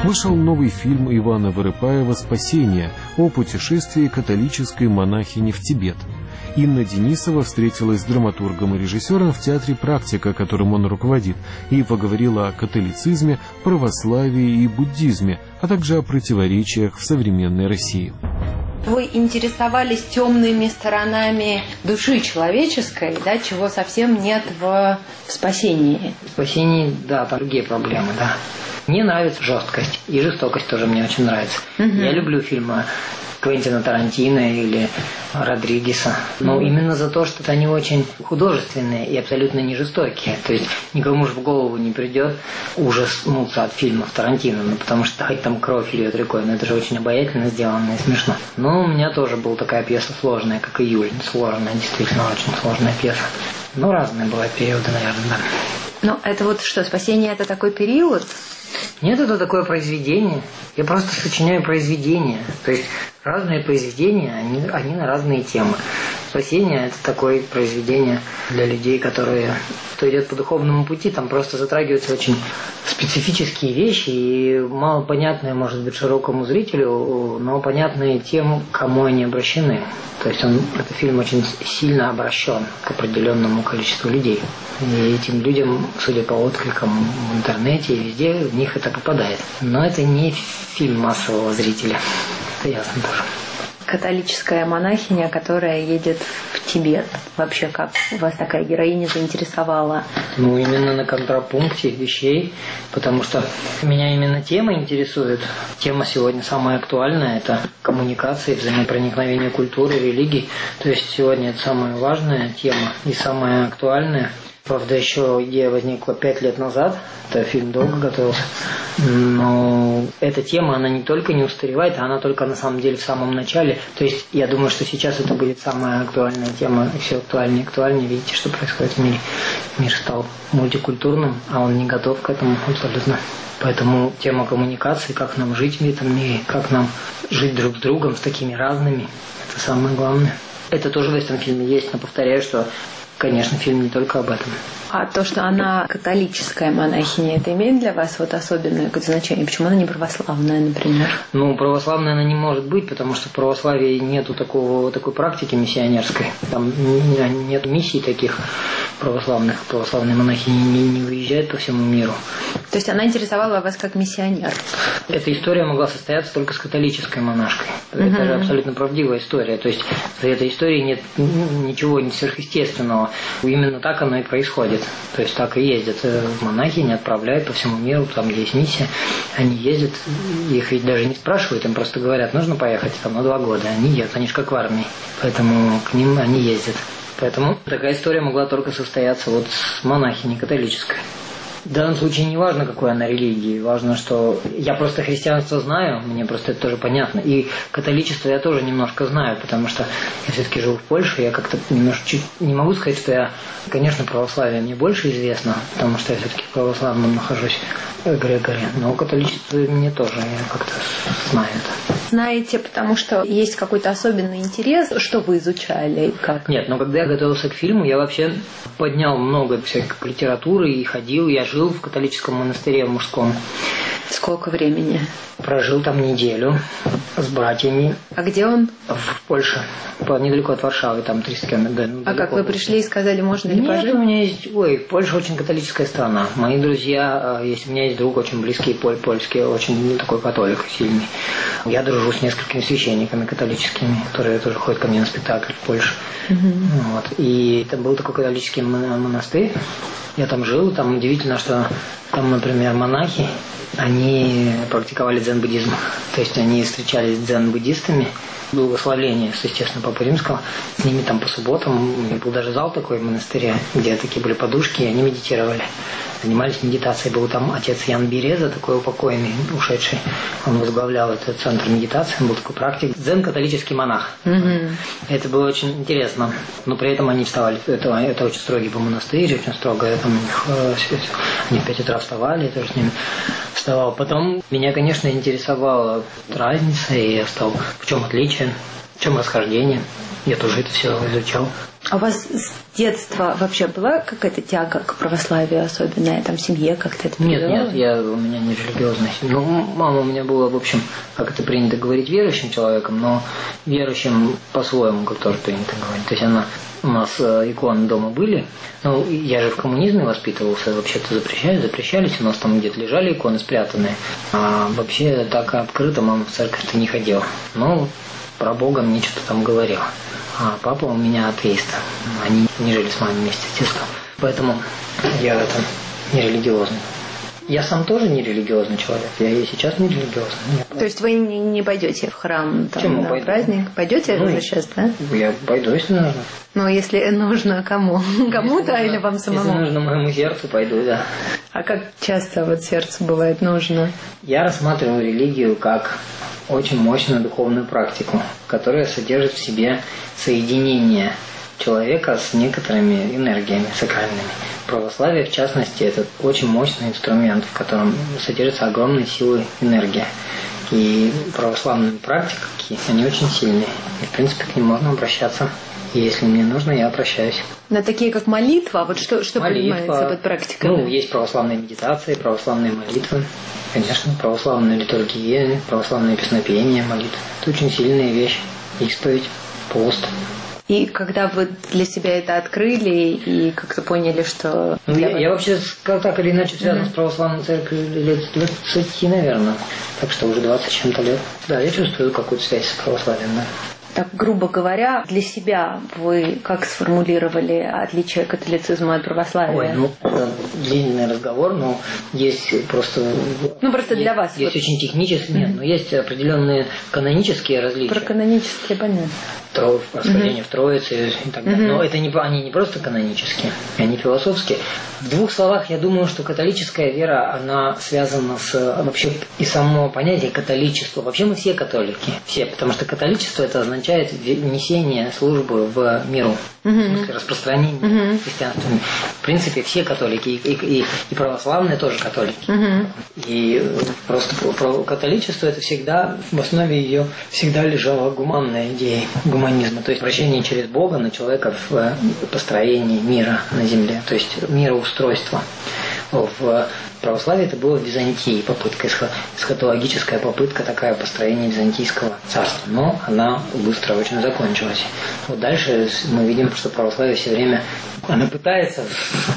Вышел новый фильм Ивана Вырыпаева «Спасение» о путешествии католической монахини в Тибет. Инна Денисова встретилась с драматургом и режиссером в театре «Практика», которым он руководит, и поговорила о католицизме, православии и буддизме, а также о противоречиях в современной России. Вы интересовались темными сторонами души человеческой, да, чего совсем нет в «Спасении». В «Спасении», да, там другие проблемы, да. Мне нравится жесткость, и жестокость тоже мне очень нравится. Я люблю фильмы Квентина Тарантино или Родригеса. Но именно за то, что они очень художественные и абсолютно не жестокие. То есть никому же в голову не придет ужаснуться от фильмов Тарантино, потому что хоть там кровь идет рекой, но это же очень обаятельно сделано и смешно. Но у меня тоже была такая пьеса сложная, как «Июль». Сложная, действительно очень сложная пьеса. Но разные бывают периоды, наверное, да. Ну, это вот что, «Спасение» — это такой период? Нет, это такое произведение. Я просто сочиняю произведения. То есть разные произведения, они на разные темы. «Спасение» — это такое произведение для людей, кто идет по духовному пути. Там просто затрагиваются очень специфические вещи и малопонятные, может быть, широкому зрителю, но понятные тем, к кому они обращены. То есть этот фильм очень сильно обращен к определенному количеству людей. И этим людям, судя по откликам в интернете и везде, в них это попадает. Но это не фильм массового зрителя. Это ясно тоже. Католическая монахиня, которая едет в Тибет. Вообще, как вас такая героиня заинтересовала? Ну, именно на контрапункте вещей, потому что меня именно тема интересует. Тема сегодня самая актуальная – это коммуникации, взаимопроникновение культуры, религий. То есть сегодня это самая важная тема и самая актуальная. Правда, еще идея возникла 5 лет назад, это фильм долго готовился, но эта тема, она не только не устаревает, она только на самом деле в самом начале. То есть я думаю, что сейчас это будет самая актуальная тема, и все актуальнее и актуальнее. Видите, что происходит в мире. Мир стал мультикультурным, а он не готов к этому абсолютно. Поэтому тема коммуникации, как нам жить в этом мире, как нам жить друг с другом, с такими разными, это самое главное. Это тоже в этом фильме есть, но повторяю, что конечно, фильм не только об этом. А то, что она католическая монахиня, это имеет для вас вот особенное какое-то значение? Почему она не православная, например? Ну, православная она не может быть, потому что в православии нету такой практики миссионерской. Там нет миссий таких православных. Православные монахини не выезжают по всему миру. То есть она интересовала вас как миссионер? Эта история могла состояться только с католической монашкой. Это же абсолютно правдивая история. То есть в этой истории нет ничего сверхъестественного. Именно так оно и происходит. То есть так и ездят монахини, отправляют по всему миру, там где есть миссия. Они ездят, их ведь даже не спрашивают, им просто говорят, нужно поехать там на 2 года. Они едут, они же как в армии. Поэтому к ним они ездят. Поэтому такая история могла только состояться вот с монахиней католической. В данном случае не важно, какой она религии, важно, что я просто христианство знаю, мне просто это тоже понятно. И католичество я тоже немножко знаю, потому что я все-таки живу в Польше, я как-то немножко не могу сказать, что я, конечно, православие мне больше известно, потому что я все-таки в православном нахожусь эгрегоре, но католичество мне тоже, я как-то знаю это. Знаете, потому что есть какой-то особенный интерес, что вы изучали и как? Нет, но когда я готовился к фильму, я вообще поднял много всякой литературы и ходил, я жил в католическом монастыре в мужском. Сколько времени? Прожил там неделю с братьями. А где он? В Польше. Недалеко от Варшавы, там 300 километров. А как вы пришли и сказали, можно ли пожить? Нет, у меня есть... Польша очень католическая страна. Мои друзья, у меня есть друг очень близкий, польский, очень такой католик сильный. Я дружу с несколькими священниками католическими, которые тоже ходят ко мне на спектакль в Польше. Вот. И там был такой католический монастырь. Я там жил, там удивительно, что там, например, монахи, они практиковали дзен-буддизм. То есть они встречались с дзен-буддистами, благословление, естественно, Папы Римского. С ними там по субботам, был даже зал такой в монастыре, где такие были подушки, и они медитировали. Занимались медитацией. Был там отец Ян Береза, такой упокойный, ушедший. Он возглавлял этот центр медитации, он был такой практик. Дзен-католический монах. Это было очень интересно. Но при этом они вставали. Это очень строгий был монастырь, очень строго. Там они в 5 утра вставали, я тоже с ними вставал. Потом меня, конечно, интересовала разница, и я стал, в чем отличие. В чем расхождение? Я тоже это все изучал. А у вас с детства вообще была какая-то тяга к православию особенная, там, в семье как-то это переживала? Нет, у меня не религиозная семья. Ну, мама у меня была, в общем, как это принято говорить, верующим человеком, но верующим по-своему, как тоже принято говорить. То есть у нас иконы дома были. Ну, я же в коммунизме воспитывался, вообще-то запрещались. У нас там где-то лежали иконы спрятанные. А вообще так открыто мама в церковь-то не ходила. Но про Бога мне что-то там говорил. А папа у меня атеист. Они не жили с мамой вместе, естественно. Поэтому я в этом не религиозный. Я сам тоже не религиозный человек. Я и сейчас не религиозный. Нет. То есть вы не пойдете в храм там, на пойду? Праздник? Пойдете уже сейчас, да? Я пойду, если нужно. Ну, если нужно кому? Кому-то или вам самому? Если нужно моему сердцу, пойду, да. А как часто вот сердцу бывает нужно? Я рассматриваю религию как очень мощную духовную практику, которая содержит в себе соединение человека с некоторыми энергиями сакральными. Православие, в частности, это очень мощный инструмент, в котором содержится огромная сила энергии. И православные практики, они очень сильные. И, в принципе, к ним можно обращаться. И если мне нужно, я обращаюсь. На такие, как молитва? Вот что понимается под практикой? Ну, есть православные медитации, православные молитвы. Конечно, православная литургия, православное песнопение, молитва. Это очень сильная вещь. Исповедь, пост. И когда вы для себя это открыли и как-то поняли, что... Ну, я вообще так или иначе связан с православной церковью лет 20, наверное. Так что уже 20 с чем-то лет. Да, я чувствую какую-то связь с православием, да. Так, грубо говоря, для себя вы как сформулировали отличие католицизма от православия? Ой, ну, это длинный разговор, но есть просто... Ну, просто для вас. Есть очень технические, нет, но есть определенные канонические различия. Про канонические, понятно. Расхождение в Троице и так далее. Но это они не просто канонические, они философские. В двух словах, я думаю, что католическая вера, она связана с вообще и само понятие католичества. Вообще мы все католики, все, потому что католичество это означает несение службы в миру, в смысле распространение христианства. В принципе, все католики, и православные тоже католики. И просто католичество это всегда, в основе ее всегда лежала гуманная идея гуманизма, то есть обращение через Бога на человека в построении мира на земле, то есть мироустройство. В православии это было в Византии попытка, эсхатологическая попытка такая построения византийского царства, но она быстро очень закончилась. Вот дальше мы видим, что православие все время она пытается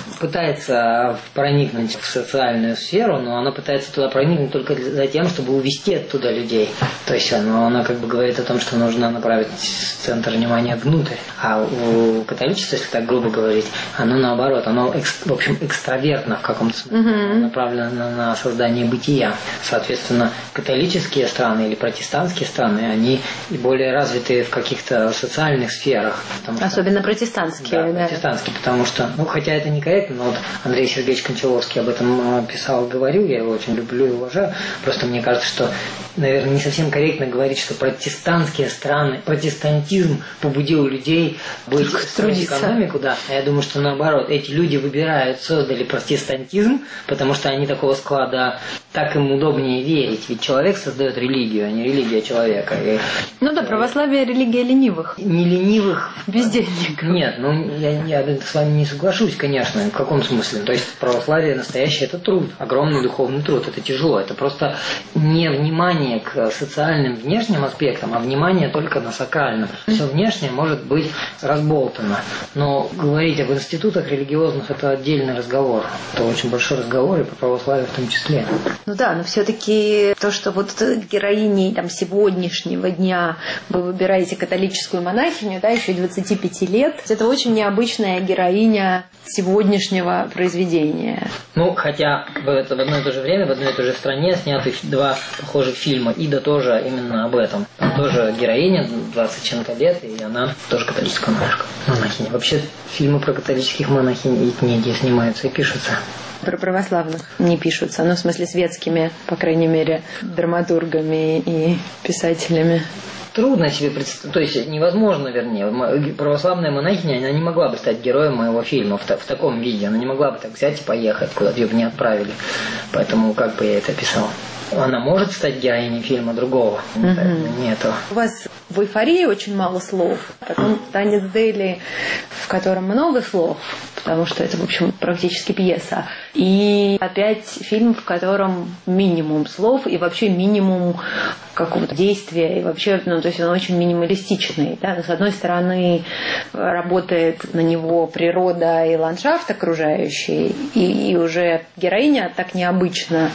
проникнуть в социальную сферу, но она пытается туда проникнуть только за тем, чтобы увести оттуда людей. То есть она как бы говорит о том, что нужно направить центр внимания внутрь. А у католичества, если так грубо говорить, оно наоборот, оно в общем экстравертно в каком-то смысле, направлено на создание бытия. Соответственно, католические страны или протестантские страны, они более развиты в каких-то социальных сферах. Особенно протестантские. Да, протестантские, потому что, хотя это некорректно, но вот Андрей Сергеевич Кончаловский об этом писал, говорил, я его очень люблю и уважаю. Просто мне кажется, что, наверное, не совсем корректно говорить, что протестантские страны, протестантизм побудил людей строить экономику, да. А я думаю, что наоборот, эти люди создали протестантизм, потому что они такого склада, так им удобнее верить. Ведь человек создает религию, а не религия человека. Ну да, православие – религия ленивых. Не ленивых. Бездельников. Нет, я с вами не соглашусь, конечно. В каком смысле? То есть православие настоящее – это труд, огромный духовный труд. Это тяжело. Это просто не внимание к социальным внешним аспектам, а внимание только на сакральном. Все внешнее может быть разболтано. Но говорить об институтах религиозных – это отдельный разговор. Это очень большой разговор, и по православию в том числе. Ну да, но все-таки то, что вот героиней сегодняшнего дня вы выбираете католическую монахиню, да, еще 25 лет, это очень необычная героиня сегодняшнего произведения. Хотя в одно и то же время, в одной и той же стране сняты два похожих фильма. Ида тоже именно об этом. Там тоже героиня, 20 чем-то лет, и она тоже католическая монахиня. Вообще фильмы про католических монахинь и книги снимаются и пишутся. Про православных не пишутся, в смысле светскими, по крайней мере, драматургами и писателями. Трудно себе представить, то есть невозможно, вернее. Православная монахиня, она не могла бы стать героем моего фильма в таком виде. Она не могла бы так взять и поехать, куда-то ее бы не отправили. Поэтому как бы я это писал? Она может стать героиней фильма другого, не этого. У вас в «Эйфории» очень мало слов, потом «Танец Дели», в котором много слов, потому что это, в общем, практически пьеса. И опять фильм, в котором минимум слов и вообще минимум какого-то действия. И вообще, то есть он очень минималистичный. Да? С одной стороны, работает на него природа и ландшафт окружающий, и уже героиня так необычно,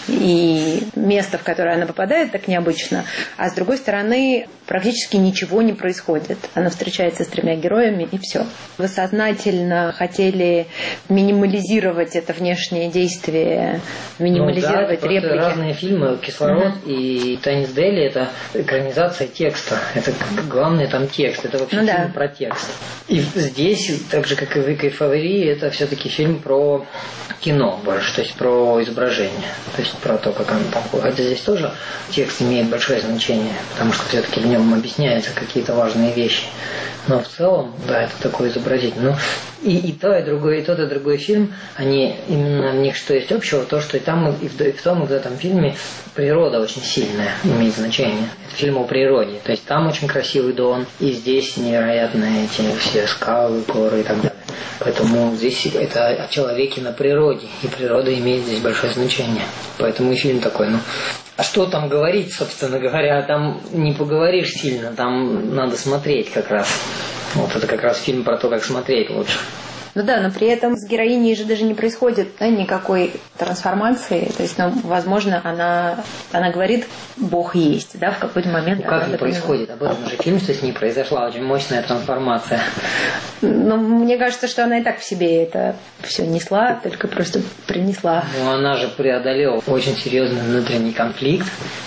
и место, в которое она попадает, так необычно. А с другой стороны, практически ничего не происходит. Она встречается с 3 героями, и все. Вы сознательно хотели минимализировать это внешнее действие, минимализировать реплики. Разные фильмы. «Кислород» и «Танец Дели» — это экранизация текста. Это главный там текст. Это вообще фильм про текст. И здесь, так же, как и в «Эйфории», это все-таки фильм про кино больше, то есть про изображение, то есть про то, как оно там. Хотя здесь тоже текст имеет большое значение, потому что все-таки в нем объясняются какие-то важные вещи. Но в целом, да, это такой изобразительный. И то, и другой, и тот, и другой фильм, они именно в них что есть общего, то, что и там, и в том, и в этом фильме природа очень сильная имеет значение. Это фильм о природе. То есть там очень красивый Дон, и здесь невероятные эти все скалы, горы и так далее. Поэтому здесь это о человеке на природе, и природа имеет здесь большое значение. Поэтому и фильм такой, А что там говорить, собственно говоря? Там не поговоришь сильно, там надо смотреть как раз. Вот это как раз фильм про то, как смотреть лучше. Ну да, но при этом с героиней же даже не происходит никакой трансформации. То есть, возможно, она говорит, Бог есть, да, в какой-то момент. Как не происходит? Об этом же фильм, что с ней произошла очень мощная трансформация. Но мне кажется, что она и так в себе это все несла, только просто принесла. Она же преодолела очень серьезный внутренний конфликт.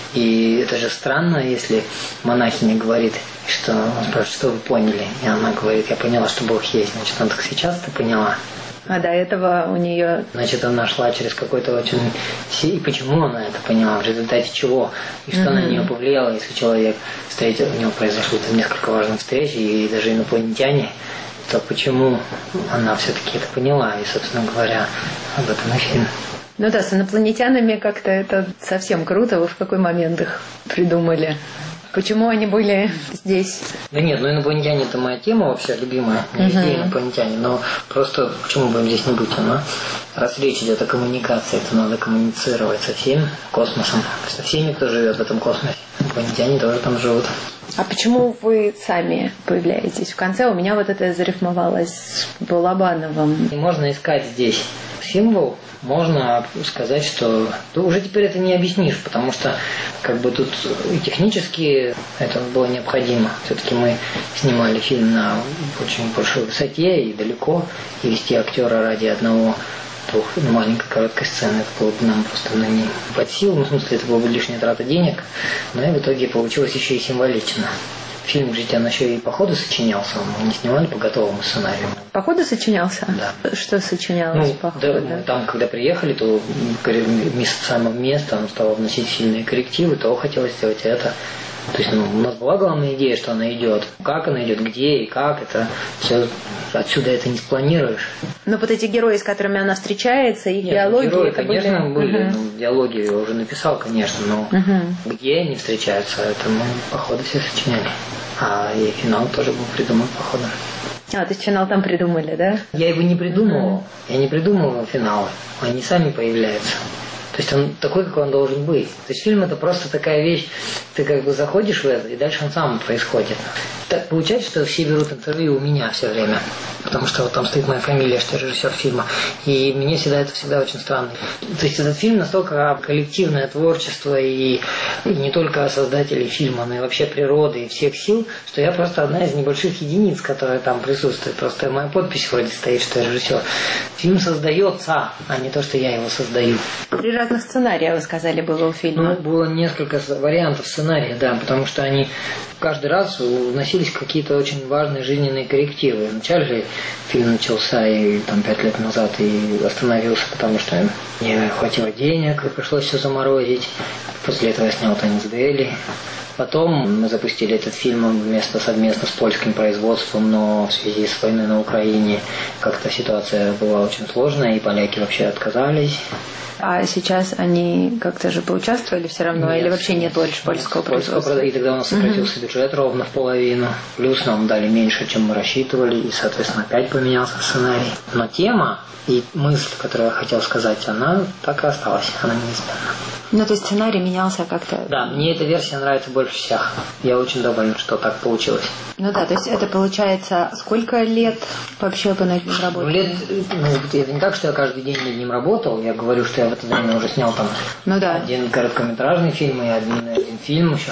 И это же странно, если монахиня говорит, что он спрашивает, что вы поняли? И она говорит, я поняла, что Бог есть. Значит, она так сейчас ты поняла. А до этого у нее... Значит, она шла через какой-то очень... И почему она это поняла? В результате чего? И что на нее повлияло, если человек встретил, у него произошло там несколько важных встреч, и даже инопланетяне, то почему она все-таки это поняла? И, собственно говоря, об этом и фильм. Ну да, с инопланетянами как-то это совсем круто. Вы в какой момент их придумали? Почему они были здесь? Да нет, инопланетяне — это моя тема вообще любимая. Везде инопланетяне. Но просто почему бы им здесь не быть? Раз речь идет о коммуникации, то надо коммуницировать со всем космосом. Со всеми, кто живет в этом космосе. Инопланетяне тоже там живут. А почему вы сами появляетесь? В конце у меня вот это зарифмовалось с Балабановым. Можно искать здесь символ. Можно сказать, что уже теперь это не объяснишь, потому что тут и технически это было необходимо. Все-таки мы снимали фильм на очень большой высоте и далеко, и вести актера ради одной-двух маленькой короткой сцены, это было бы нам просто не под силу, в смысле это была бы лишняя трата денег, но и в итоге получилось еще и символично. Фильм «Житие» он еще и по ходу сочинялся, мы не снимали по готовому сценарию. По ходу сочинялся? Да. Что сочинялось по ходу? Да, там, когда приехали, то самое место, оно стало вносить сильные коррективы, то хотелось сделать это. То есть у нас была главная идея, что она идет. Как она идет, где и как, это все отсюда это не спланируешь. Но вот эти герои, с которыми она встречается, их диалоги, герои, это конечно, были. Диалоги я уже написал, конечно, но где они встречаются, это мы по ходу все сочиняли. А и финал тоже был придуман по ходу. То есть финал там придумали, да? Я его не придумывал. Я не придумывал финалы. Они сами появляются. То есть он такой, какой он должен быть. То есть фильм — это просто такая вещь, ты заходишь в это, и дальше он сам происходит. Так получается, что все берут интервью у меня все время, потому что там стоит моя фамилия, что я режиссер фильма. И мне это всегда очень странно. То есть этот фильм настолько коллективное творчество, и не только создателей фильма, но и вообще природы и всех сил, что я просто одна из небольших единиц, которая там присутствует. Просто моя подпись вроде стоит, что я режиссер. Фильм создается, а не то, что я его создаю. 3 разных сценария, вы сказали, было у фильма. Было несколько вариантов сценария, да, потому что они каждый раз вносились какие-то очень важные жизненные коррективы. Вначале же фильм начался и 5 лет назад и остановился, потому что не хватило денег, и пришлось все заморозить. После этого я снял «Танец Дели». Потом мы запустили этот фильм совместно с польским производством, но в связи с войной на Украине как-то ситуация была очень сложная, и поляки вообще отказались. А сейчас они как-то же поучаствовали все равно? Нет, или вообще нет больше польского производства? И тогда у нас сократился бюджет ровно в половину. Плюс нам дали меньше, чем мы рассчитывали. И, соответственно, опять поменялся сценарий. Но тема и мысль, которую я хотел сказать, она так и осталась. Она неизменна. Ну, то есть сценарий менялся как-то? Да, мне эта версия нравится больше всех. Я очень доволен, что так получилось. Ну да, то есть это получается сколько лет вообще по над ним работали? Это не так, что я каждый день над ним работал. Я говорю, что я в это время уже снял там один короткометражный фильм и один фильм еще.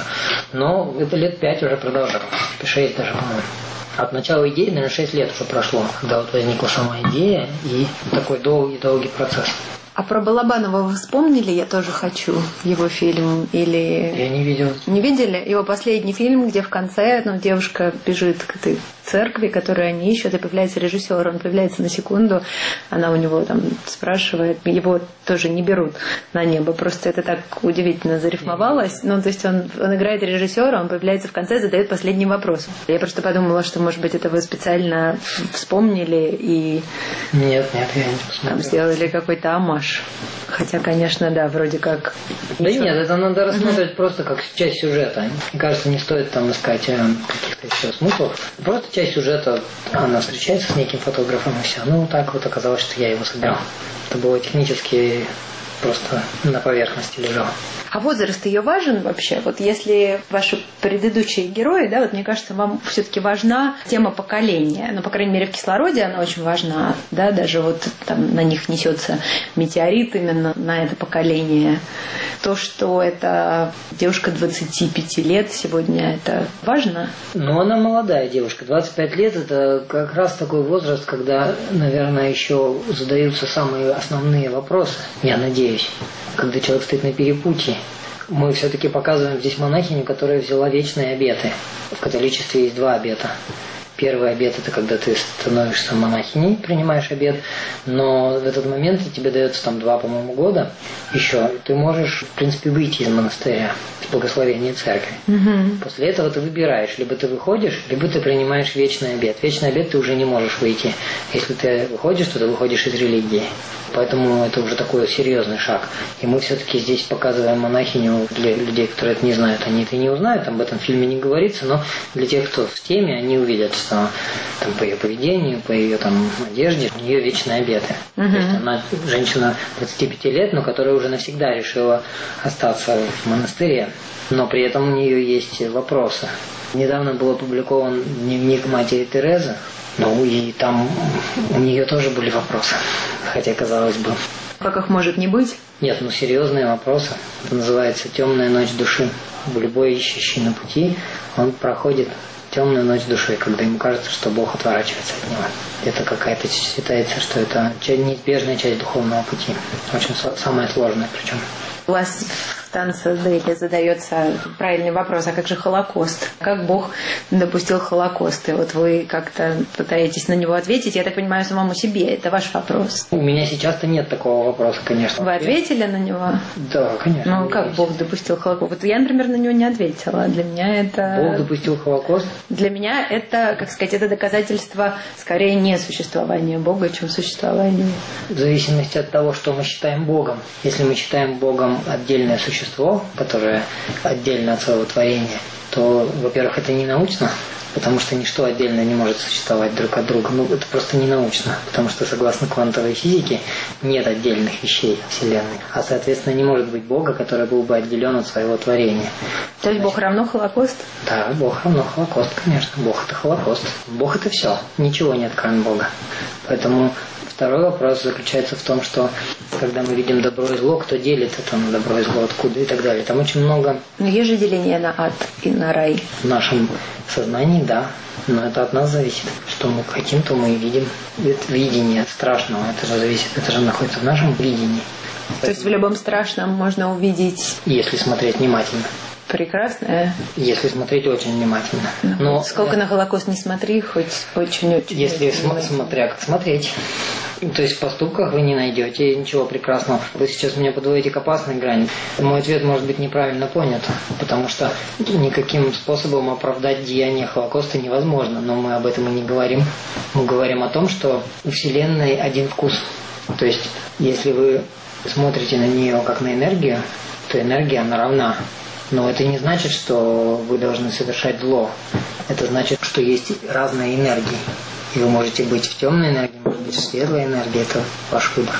Но это лет 5 уже продолжалось. 6 даже, по-моему. От начала идеи, наверное, 6 лет уже прошло, когда вот возникла сама идея и такой долгий процесс. А про Балабанова вы вспомнили «Я тоже хочу» его фильм? Или... Я не видел. Не видели? Его последний фильм, где в конце девушка бежит к этой церкви, которую они ищут, и появляется режиссер. Он появляется на секунду, она у него там спрашивает, его тоже не берут на небо. Просто это так удивительно зарифмовалось. Ну, то есть он играет режиссера, он появляется в конце, задает последний вопрос. Я просто подумала, что, может быть, это вы специально вспомнили и... Нет, я не посмотрел. Там сделали какой-то амаш. Хотя, конечно, да, вроде как... Да нет, это надо рассматривать просто как часть сюжета. Мне кажется, не стоит там искать каких-то еще смыслов. Просто часть сюжета, она встречается с неким фотографом и все. Ну, так вот оказалось, что я его сыграл. Это было технически просто на поверхности лежало. А возраст ее важен вообще? Вот если ваши предыдущие герои, да, вот мне кажется, вам все-таки важна тема поколения. Ну, по крайней мере, в «Кислороде» она очень важна, да, даже вот там на них несется метеорит именно на это поколение. То, что это девушка 25 лет сегодня, это важно? Ну, она молодая девушка. 25 лет – это как раз такой возраст, когда, наверное, еще задаются самые основные вопросы, я надеюсь, когда человек стоит на перепутье. Мы все-таки показываем здесь монахиню, которая взяла вечные обеты. В католичестве есть 2 обета. Первый обет – это когда ты становишься монахиней, принимаешь обет, но в этот момент тебе дается там 2, по-моему, года еще. Ты можешь, в принципе, выйти из монастыря с благословения церкви. После этого ты выбираешь, либо ты выходишь, либо ты принимаешь вечный обет. Вечный обет ты уже не можешь выйти. Если ты выходишь, то ты выходишь из религии. Поэтому это уже такой серьезный шаг. И мы все-таки здесь показываем монахиню для людей, которые это не знают. Они это и не узнают, об этом в фильме не говорится, но для тех, кто в теме, они увидят, что там, по ее поведению, по ее там, одежде, у нее вечные обеты. То есть она женщина 25 лет, но которая уже навсегда решила остаться в монастыре, но при этом у нее есть вопросы. Недавно был опубликован дневник матери Терезы, ну и там у нее тоже были вопросы, хотя казалось бы. Как их может не быть? Нет, ну серьезные вопросы. Это называется «Темная ночь души». Любой ищущий на пути, он проходит темную ночь души, когда ему кажется, что Бог отворачивается от него. Это какая-то считается, что это неизбежная часть духовного пути. Очень самая сложная причем. У вас в танце Дейли задается правильный вопрос, а как же Холокост? Как Бог допустил Холокост? И вот вы как-то пытаетесь на него ответить, я так понимаю, самому себе. Это ваш вопрос. У меня сейчас-то нет такого вопроса, конечно. Вы ответили на него? Да, конечно. Ну, как Бог допустил Холокост? Вот я, например, на него не ответила. Для меня это... Бог допустил Холокост? Для меня это, как сказать, это доказательство скорее не существования Бога, чем существования. В зависимости от того, что мы считаем Богом. Если мы считаем Богом отдельное существо, которое отдельно от своего творения, то, во-первых, это не научно, потому что ничто отдельно не может существовать друг от друга. Ну, это просто не научно, потому что, согласно квантовой физике, нет отдельных вещей Вселенной. А, соответственно, не может быть Бога, который был бы отделен от своего творения. То есть Бог равно Холокост? Да, Бог равно Холокост, конечно. Бог – это Холокост. Бог – это все. Ничего нет, кроме Бога. Поэтому второй вопрос заключается в том, что когда мы видим добро и зло, кто делит это на добро и зло, откуда и так далее. Там очень много... Но есть же деление на ад и на рай. В нашем сознании, да. Но это от нас зависит. Что мы хотим, то мы и видим. Это видение страшного, это же зависит, это же находится в нашем видении. То есть в любом страшном можно увидеть... Если смотреть внимательно. Прекрасное. Если смотреть очень внимательно. Но сколько на Холокост не смотри, хоть очень-очень. Если смотря как смотреть. То есть в поступках вы не найдете ничего прекрасного. Вы сейчас меня подводите к опасной грани. Мой ответ может быть неправильно понят, потому что никаким способом оправдать деяние Холокоста невозможно. Но мы об этом и не говорим. Мы говорим о том, что у Вселенной один вкус. То есть если вы смотрите на нее как на энергию, то энергия, она равна. Но это не значит, что вы должны совершать зло. Это значит, что есть разные энергии. И вы можете быть в темной энергии, может быть в светлой энергии. Это ваш выбор.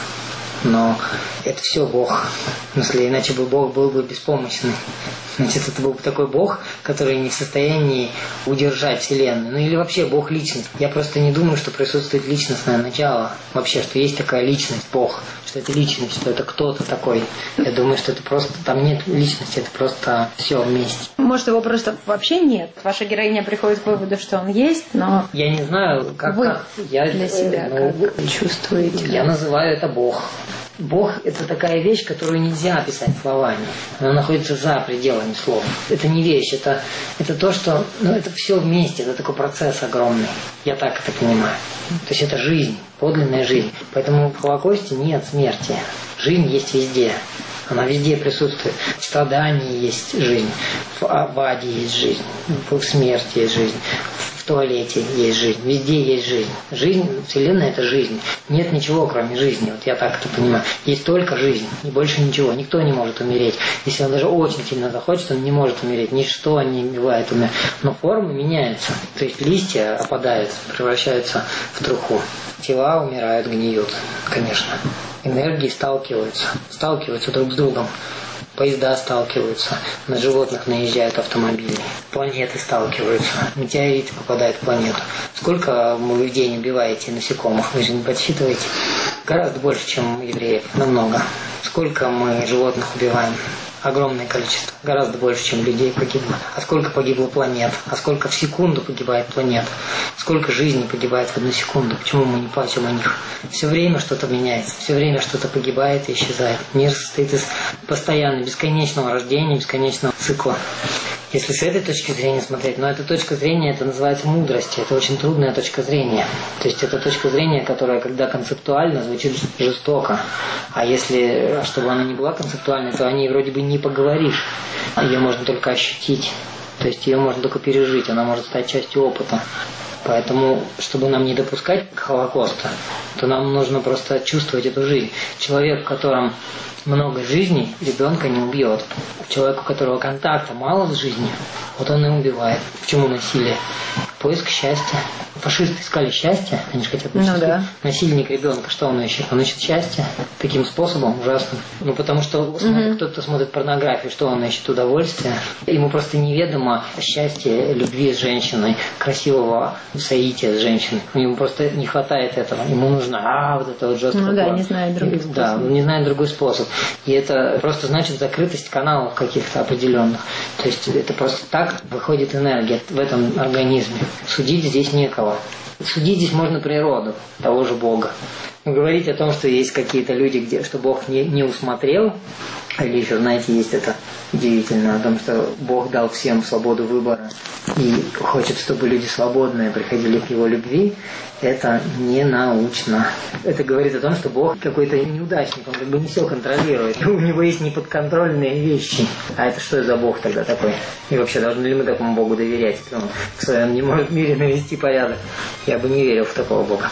Но это все Бог. В смысле, иначе бы Бог был бы беспомощный. Значит, это был бы такой Бог, который не в состоянии удержать Вселенную. Ну или вообще Бог личность. Я просто не думаю, что присутствует личностное начало. Вообще, что есть такая личность, Бог. Что это личность, что это кто-то такой. Я думаю, что это просто... Там нет личности, это просто все вместе. Может, его просто вообще нет? Ваша героиня приходит к выводу, что он есть, но... Я не знаю, как... Вы для себя как чувствуете? Я называю это Бог. Бог – это такая вещь, которую нельзя описать словами. Она находится за пределами слов. Это не вещь, это то, что... это все вместе, это такой процесс огромный. Я так это понимаю. То есть это жизнь, подлинная жизнь. Поэтому в Холокосте нет смерти. Жизнь есть везде. Она везде присутствует. В страдании есть жизнь, в аде есть жизнь, в смерти есть жизнь, в туалете есть жизнь, везде есть жизнь. Жизнь, Вселенная – это жизнь. Нет ничего, кроме жизни. Вот я так это понимаю. Есть только жизнь, и больше ничего. Никто не может умереть. Если он даже очень сильно захочет, он не может умереть. Ничто не бывает умереть. Но формы меняются. То есть листья опадают, превращаются в труху. Тела умирают, гниют, конечно. Энергии сталкиваются друг с другом. Поезда сталкиваются, на животных наезжают автомобили, планеты сталкиваются, метеориты попадают в планету. Сколько вы в день убиваете насекомых, вы же не подсчитываете? Гораздо больше, чем евреев, намного. Сколько мы животных убиваем? Огромное количество, гораздо больше, чем людей погибло. А сколько погибло планет? А сколько в секунду погибает планет? Сколько жизней погибает в одну секунду? Почему мы не плачем о них? Все время что-то меняется, все время что-то погибает и исчезает. Мир состоит из постоянного, бесконечного рождения, бесконечного цикла. Если с этой точки зрения смотреть, но эта точка зрения, это называется мудростью, это очень трудная точка зрения. То есть это точка зрения, которая, когда концептуально, звучит жестоко. А если, чтобы она не была концептуальной, то о ней вроде бы не поговоришь. Ее можно только ощутить. То есть ее можно только пережить, она может стать частью опыта. Поэтому, чтобы нам не допускать Холокоста, то нам нужно просто чувствовать эту жизнь. Человек, в котором много жизней, ребенка не убьет. Человек, у которого контакта мало с жизнью, вот он и убивает. Почему насилие? Поиск счастья. Фашисты искали счастье, они же хотят быть счастливы. Да. Насильник ребенка, что он ищет? Он ищет счастье. Таким способом ужасным. Потому что кто-то смотрит порнографию, что он ищет? Удовольствие. Ему просто неведомо счастье любви с женщиной, красивого соития с женщиной. Ему просто не хватает этого. Ему нужно, вот это вот жесткое. Не знает другой способ. Да, не знает другой способ. И это просто значит закрытость каналов каких-то определенных. То есть это просто так выходит энергия в этом организме. Судить здесь некого. Судить здесь можно природу, того же Бога. Но говорить о том, что есть какие-то люди, что Бог не усмотрел, или еще, знаете, есть это удивительно, о том, что Бог дал всем свободу выбора и хочет, чтобы люди свободные приходили к Его любви, это не научно. Это говорит о том, что Бог какой-то неудачник, он как бы не все контролирует. У него есть неподконтрольные вещи. А это что за Бог тогда такой? И вообще, должны ли мы такому Богу доверять, если он в своем не может в мире навести порядок? Я бы не верил в такого Бога.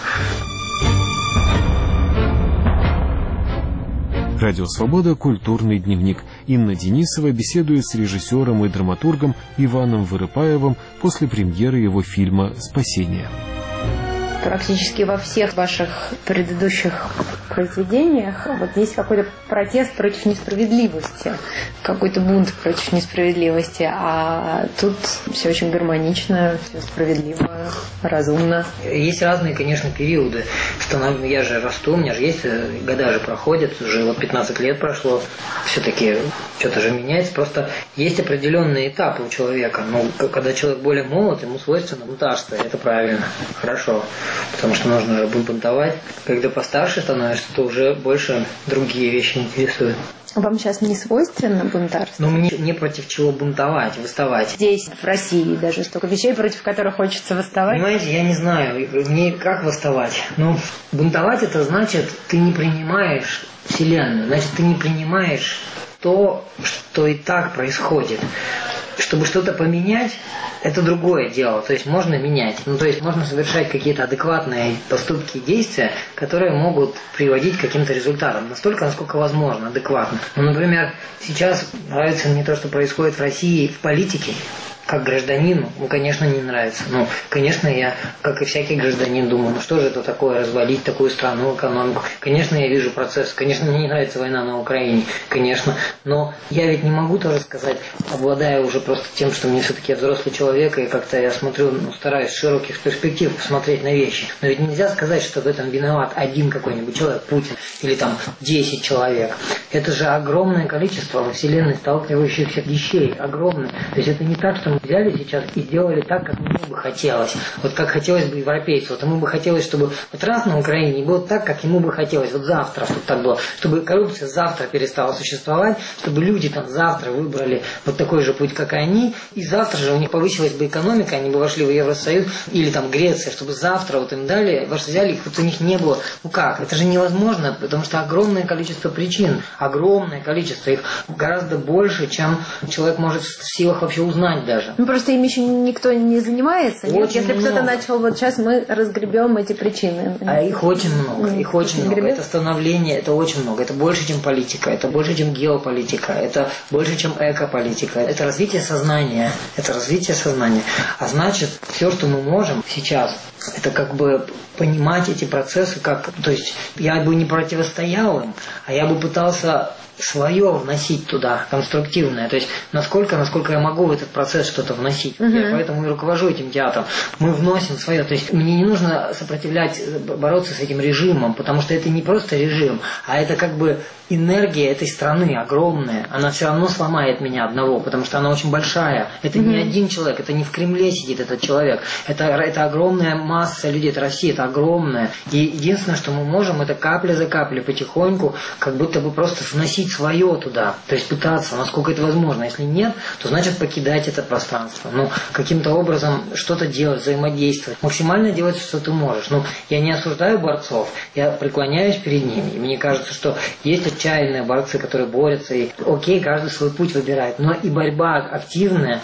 Радио «Свобода», культурный дневник. Инна Денисова беседует с режиссером и драматургом Иваном Вырыпаевым после премьеры его фильма «Спасение». Практически во всех ваших предыдущих произведениях вот есть какой-то протест против несправедливости, какой-то бунт против несправедливости, а тут все очень гармонично, все справедливо, разумно. Есть разные, конечно, периоды. Я же расту, у меня же есть, года же проходят, уже вот 15 лет прошло, все-таки что-то же меняется, просто есть определенные этапы у человека. Но когда человек более молод, ему свойственно бунтарство, это правильно, хорошо. Потому что нужно же бунтовать. Когда постарше становишься, то уже больше другие вещи интересуют. Вам сейчас не свойственно бунтарство? Ну, мне не против чего бунтовать, восставать. Здесь, в России, даже столько вещей, против которых хочется восставать. Понимаете, я не знаю, мне как восставать. Ну, бунтовать это значит, ты не принимаешь Вселенную, значит, ты не принимаешь то, что и так происходит. чтобы что-то поменять, это другое дело. То есть можно менять. То есть можно совершать какие-то адекватные поступки и действия, которые могут приводить к каким-то результатам. Настолько, насколько возможно, адекватно. Например, сейчас нравится мне то, что происходит в России в политике. Как гражданину, конечно, не нравится. Конечно, я, как и всякий гражданин, думаю, что же это такое, развалить такую страну, экономику. Конечно, я вижу процесс. Конечно, мне не нравится война на Украине. Конечно. Но я ведь не могу тоже сказать, обладая уже просто тем, что мне все-таки я взрослый человек, и как-то я смотрю, стараюсь с широких перспектив посмотреть на вещи. Но ведь нельзя сказать, что в этом виноват один какой-нибудь человек, Путин, или там 10 человек. Это же огромное количество во Вселенной сталкивающихся вещей. Огромное. То есть это не так, что мы взяли сейчас и сделали так, как ему бы хотелось. Вот как хотелось бы европейцу. Вот ему бы хотелось, чтобы вот раз на Украине было так, как ему бы хотелось. Вот завтра, чтобы так было. Чтобы коррупция завтра перестала существовать, чтобы люди там завтра выбрали вот такой же путь, как и они, и завтра же у них повысилась бы экономика, они бы вошли в Евросоюз, или там Греция, чтобы завтра вот им дали, взяли их, вот у них не было. Как? Это же невозможно, потому что огромное количество причин, огромное количество, их гораздо больше, чем человек может в силах вообще узнать даже. Просто им еще никто не занимается. Нет? Если бы кто-то начал, вот сейчас мы разгребем эти причины. А их очень много. Их очень много. Это становление, это очень много. Это больше, чем политика. Это больше, чем геополитика. Это больше, чем экополитика. Это развитие сознания. Это развитие сознания. А значит, все, что мы можем сейчас, это как бы понимать эти процессы, как, то есть я бы не противостоял им, а я бы пытался свое вносить туда, конструктивное. То есть насколько я могу в этот процесс что-то вносить. Я поэтому и руковожу этим театром. Мы вносим свое. То есть мне не нужно бороться с этим режимом, потому что это не просто режим, а это как бы энергия этой страны огромная. Она все равно сломает меня одного, потому что она очень большая. Это не один человек, это не в Кремле сидит этот человек. Это огромная масса людей, это Россия, это огромная. И единственное, что мы можем, это капля за каплей потихоньку, как будто бы просто вносить свое туда. То есть пытаться, насколько это возможно. Если нет, то значит покидать это пространство. Каким-то образом что-то делать, взаимодействовать. Максимально делать, что ты можешь. Я не осуждаю борцов, я преклоняюсь перед ними. И мне кажется, что есть отчаянные борцы, которые борются, и окей, каждый свой путь выбирает. Но и борьба активная,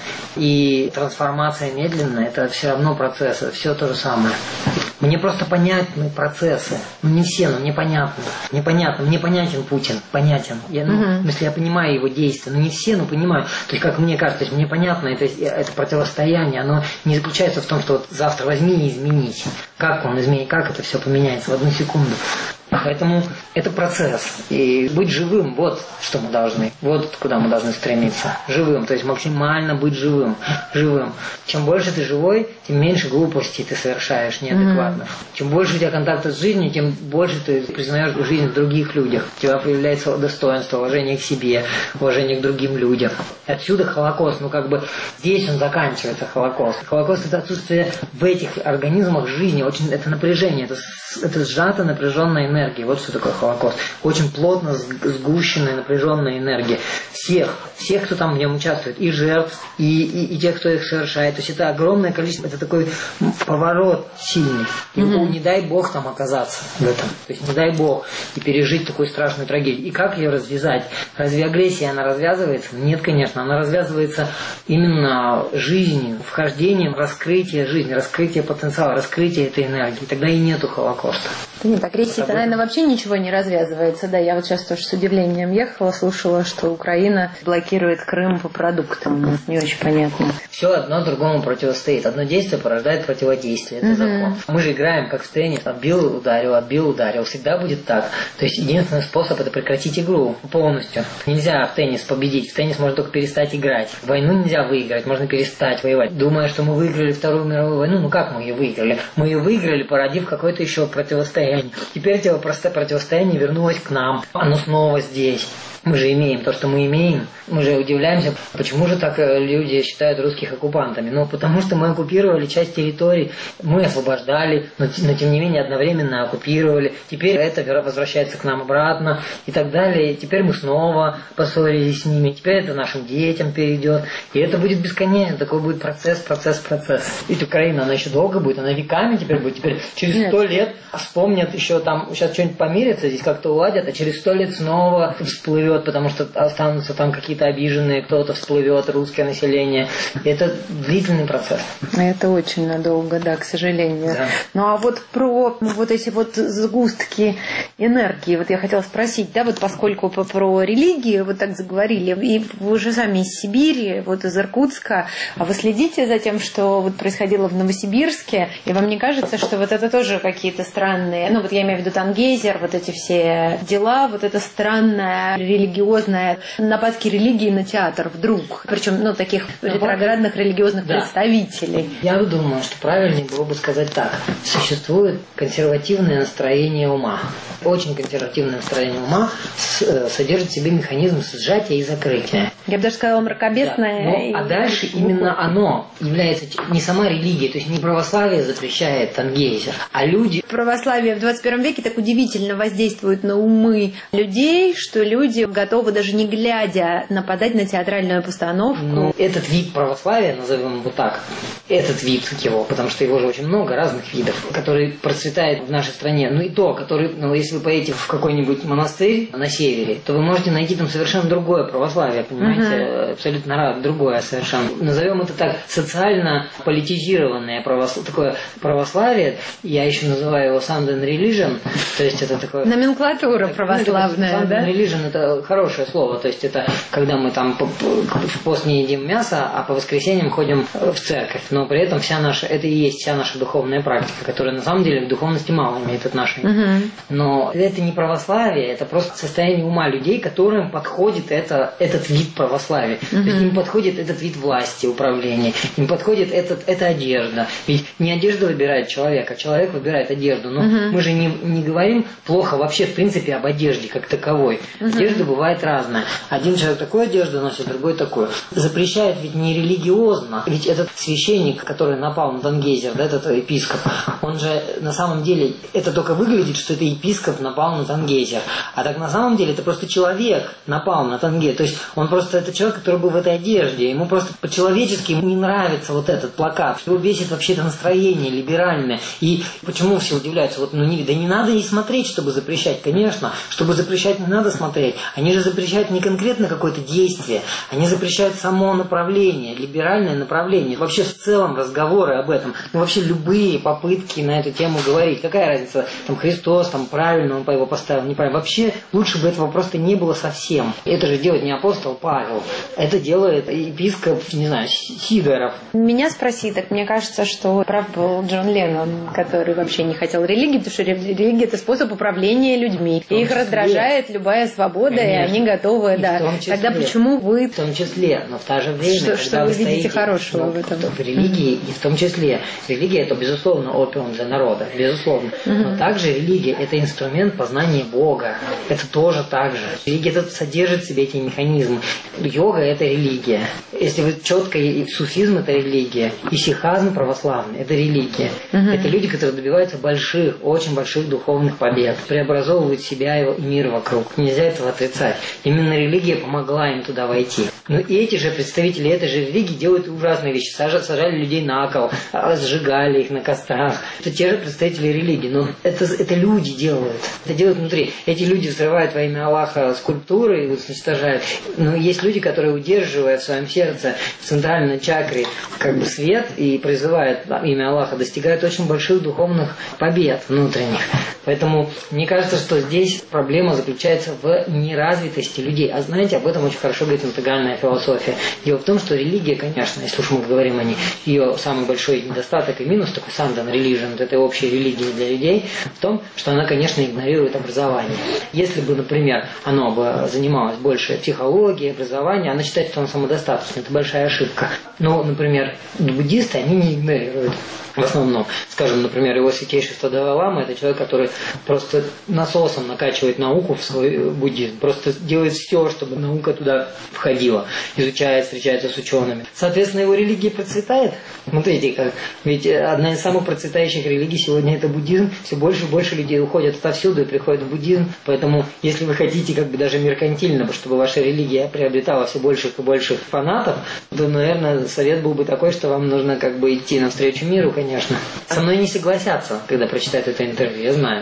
и трансформация медленная, это все равно процессы, все то же самое. Мне просто понятны процессы. Не все, но мне понятно. Мне понятен Путин, понятен. В смысле, я понимаю его действия, но не все, но понимаю. То есть, как мне кажется, мне понятно, это противостояние, оно не заключается в том, что вот завтра возьми и изменись. Как он изменит, как это все поменяется в одну секунду. Поэтому это процесс. И быть живым, вот что мы должны. Вот куда мы должны стремиться. Живым. То есть максимально быть живым. Чем больше ты живой, тем меньше глупостей ты совершаешь неадекватно. Чем больше у тебя контакта с жизнью, тем больше ты признаешь жизнь в других людях. У тебя появляется достоинство, уважение к себе, уважение к другим людям. Отсюда Холокост. Здесь он заканчивается, Холокост. Холокост – это отсутствие в этих организмах жизни. Это напряжение. Это сжатая напряженная энергия. Вот что такое Холокост. Очень плотно сгущенная напряженная энергия. Всех, кто там в нем участвует, и жертв, и тех, кто их совершает. То есть это огромное количество, это такой поворот сильный. И не дай Бог там оказаться в этом. То есть не дай Бог и пережить такую страшную трагедию. И как ее развязать? Разве агрессия, она развязывается? Нет, конечно. Она развязывается именно жизнью, вхождением, раскрытие жизни, раскрытие потенциала, раскрытие этой энергии. Тогда и нету Холокоста. Нет, агрессия-то, наверное, вообще ничего не развязывается. Да, я вот сейчас тоже с удивлением ехала, слушала, что Украина блокирует Крым по продуктам. Не очень понятно. Все одно другому противостоит. Одно действие порождает противодействие. Это закон. Мы же играем как в теннис. Отбил, ударил. Всегда будет так. То есть единственный способ — это прекратить игру полностью. Нельзя в теннис победить. В теннис можно только перестать играть. Войну нельзя выиграть, можно перестать воевать. Думая, что мы выиграли Вторую мировую войну, как мы ее выиграли? Мы ее выиграли, породив какое-то еще противостояние. Теперь это простое противостояние вернулось к нам. Оно снова здесь. Мы же имеем то, что мы имеем. Мы же удивляемся, почему же так люди считают русских оккупантами. Потому что мы оккупировали часть территорий, мы освобождали, но тем не менее одновременно оккупировали. Теперь это возвращается к нам обратно и так далее. И теперь мы снова поссорились с ними. Теперь это нашим детям перейдет. И это будет бесконечно. Такой будет процесс. Ведь Украина, она еще долго будет, она веками теперь будет. Теперь через 100 лет вспомнят еще там, сейчас что-нибудь помирятся, здесь как-то уладят, а через 100 лет снова всплывет всплывет, потому что останутся там какие-то обиженные, кто-то всплывет, русское население. Это длительный процесс. Это очень надолго, да, к сожалению. Да. Ну а вот про вот эти вот сгустки энергии, вот я хотела спросить, да, вот поскольку про религию вот так заговорили, и вы же сами из Сибири, вот из Иркутска, а вы следите за тем, что вот происходило в Новосибирске, и вам не кажется, что вот это тоже какие-то странные, ну вот я имею в виду Тангейзер, вот эти все дела, вот это странное религиозное нападки религии на театр вдруг, причем, ну, таких ретроградных религиозных представителей. Я думаю, что правильнее было бы сказать так. Существует консервативное настроение ума. Очень консервативное настроение ума содержит в себе механизм сжатия и закрытия. Я бы даже сказала мракобесное. Да. А дальше именно оно является не сама религия, то есть не православие запрещает Тангейзер, а люди. Православие в 21 веке так удивительно воздействует на умы людей, что люди готовы даже не глядя нападать на театральную постановку. Ну, этот вид православия, назовем его так, этот вид его, потому что его же очень много разных видов, который процветает в нашей стране. Ну и то, который, ну, если вы поедете в какой-нибудь монастырь на севере, то вы можете найти там совершенно другое православие, понимаете, абсолютно другое совершенно. Назовем это так, социально политизированное такое православие. Я еще называю его Sunday Religion, то есть это такое... Номенклатура православная, Sunday да? Religion — это хорошее слово, то есть это когда мы там в пост не едим мясо, а по воскресеньям ходим в церковь, но при этом это и есть вся наша духовная практика, которая на самом деле к духовности мало имеет отношения. Но это не православие, это просто состояние ума людей, которым подходит этот вид православия. То есть им подходит этот вид власти, управления, им подходит эта одежда. Ведь не одежда выбирает человека, а человек выбирает одежду. Но мы же не говорим плохо вообще в принципе об одежде как таковой. Одежда бывает разная. Один человек такую одежду носит, другой такую. Запрещает ведь не религиозно. Ведь этот священник, который напал на Тангейзер, да, этот епископ, он же на самом деле, это только выглядит, что это епископ напал на Тангейзер. А так на самом деле это просто человек напал на Тангейзер. То есть он просто, это человек, который был в этой одежде. Ему просто по-человечески ему не нравится вот этот плакат. Его бесит вообще это настроение либеральное. И почему все удивляются? Вот, да не надо и смотреть, чтобы запрещать. Конечно, чтобы запрещать не надо смотреть. Они же запрещают не конкретно какое-то действие. Они запрещают само направление, либеральное направление. Вообще в целом разговоры об этом. Ну вообще любые попытки на эту тему говорить. Какая разница? Там Христос, там правильно он его поставил, неправильно. Вообще лучше бы этого просто не было совсем. Это же делает не апостол Павел. Это делает епископ, не знаю, Сидоров. Меня спроси, так мне кажется, что прав был Джон Леннон, который вообще не хотел религии, потому что религия — это способ управления людьми. И их раздражает любая свобода, конечно. И они готовы, да. Тогда почему вы... В том числе, но в то же время... Что вы видите хорошего в этом? В религии, и в том числе. Религия — это, безусловно, опиум для народа, безусловно. Но также религия — это инструмент познания Бога. Это тоже так же. Религия это содержит в себе эти механизмы. Йога — это религия. Если вы четко, суфизм — это религия. Исихазм православный — это религия. Это люди, которые добиваются больших, очень больших духовных побед. Преобразовывают себя и мир вокруг. Нельзя этого отрицать. Именно религия помогла им туда войти. Но и эти же представители этой же религии делают ужасные вещи. Сажали людей на кол, сжигали их на кострах. Это те же представители религии. Но это люди делают. Это делают внутри. Эти люди взрывают во имя Аллаха скульптуры и уничтожают. Но есть люди, которые, удерживая в своем сердце в центральной чакре как бы свет и призывают имя Аллаха, достигают очень больших духовных побед внутренних. Поэтому мне кажется, что здесь проблема заключается в неразвитости людей. А знаете, об этом очень хорошо говорит интегральная философия. Дело в том, что религия, конечно, если уж мы говорим о ней, ее самый большой недостаток и минус, такой Sunday Religion, вот этой общей религии для людей, в том, что она, конечно, игнорирует образование. Если бы, например, оно бы занималось больше психологией, образованием, она считает, что оно самодостаточно. Это большая ошибка. Но, например, буддисты, они не игнорируют. В основном, скажем, например, его святейшество Далай-лама — это человек, который просто насосом накачивает науку в свой буддизм, просто делает все, чтобы наука туда входила, изучает, встречается с учеными. Соответственно, его религия процветает. Смотрите, как. Ведь одна из самых процветающих религий сегодня — это буддизм. Все больше и больше людей уходят отовсюду и приходят в буддизм. Поэтому, если вы хотите как бы даже меркантильно, чтобы ваша религия приобретала все больших и больших фанатов, то, наверное, совет был бы такой, что вам нужно как бы идти навстречу миру, конечно. Со мной не согласятся, когда прочитают это интервью, я знаю.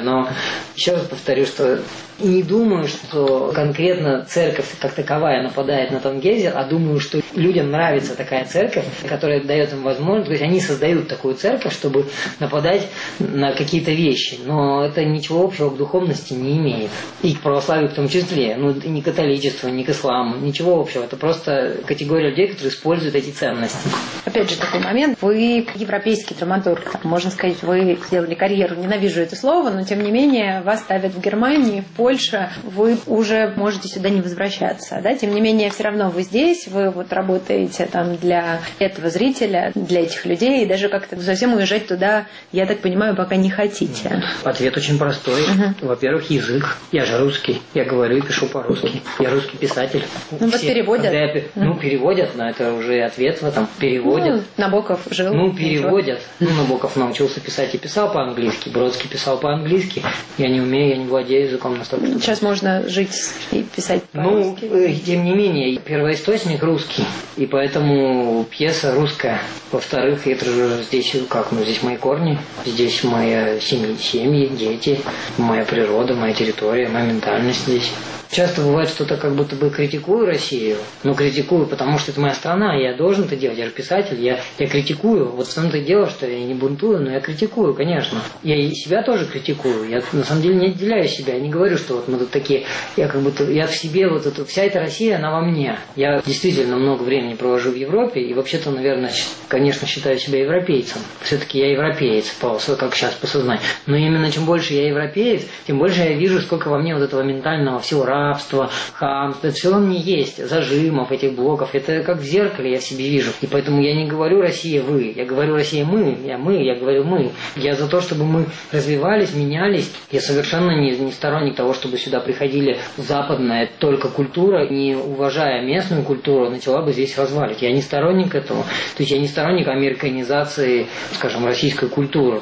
но еще раз повторю, что не думаю, что конкретно церковь как таковая нападает на Том Гейзер, а думаю, что людям нравится такая церковь, которая дает им возможность, то есть они создают такую церковь, чтобы нападать на какие-то вещи, но это ничего общего к духовности не имеет. И к православию в том числе, ни к католичеству, ни к исламу, ничего общего. Это просто категория людей, которые используют эти ценности. Опять же, такой момент. Вы европейский драматург, можно сказать, вы сделали карьеру. Ненавижу это слово, но тем не менее вас ставят в Германии, в Польше. Вы уже можете сюда не возвращаться. Да? Тем не менее, все равно вы здесь, вы вот работаете там для этого зрителя, для этих людей, и даже как-то совсем уезжать туда, я так понимаю, пока не хотите. Ответ очень простой. Во-первых, язык. Я же русский. Я говорю и пишу по-русски. Я русский писатель. Ну вот переводят. Переводят, но это уже ответ в этом. Переводят. Набоков жил. Переводят. Набоков научился писать и писал по-английски. Бродский писал по-английски. Я не умею, я не владею языком настолько. Сейчас можно жить и писать по-русски. Тем не менее, первоисточник русский. И поэтому пьеса русская. Во-вторых, это же здесь здесь мои корни. Здесь моя семьи, дети, моя природа, моя территория, моя ментальность здесь. Часто бывает, что я как будто бы критикую Россию, но критикую, потому что это моя страна, я должен это делать, я же писатель, я критикую. Вот в том-то и дело, что я не бунтую, но я критикую, конечно. Я и себя тоже критикую, я на самом деле не отделяю себя, я не говорю, что вот мы тут такие, я в себе, вся эта Россия, она во мне. Я действительно много времени провожу в Европе, и вообще-то, наверное, конечно, считаю себя европейцем. Все-таки я европеец, как сейчас по сознанию. Но именно чем больше я европеец, тем больше я вижу, сколько во мне вот этого ментального всего рабства, хамства, это все во мне есть, зажимов, этих блоков, это как в зеркале я в себе вижу. И поэтому я не говорю «Россия, вы», я говорю «Россия, мы», я говорю «мы». Я за то, чтобы мы развивались, менялись. Я совершенно не сторонник того, чтобы сюда приходили западная только культура, не уважая местную культуру, начала бы здесь развалить. Я не сторонник этого. То есть я не сторонник американизации, скажем, российской культуры.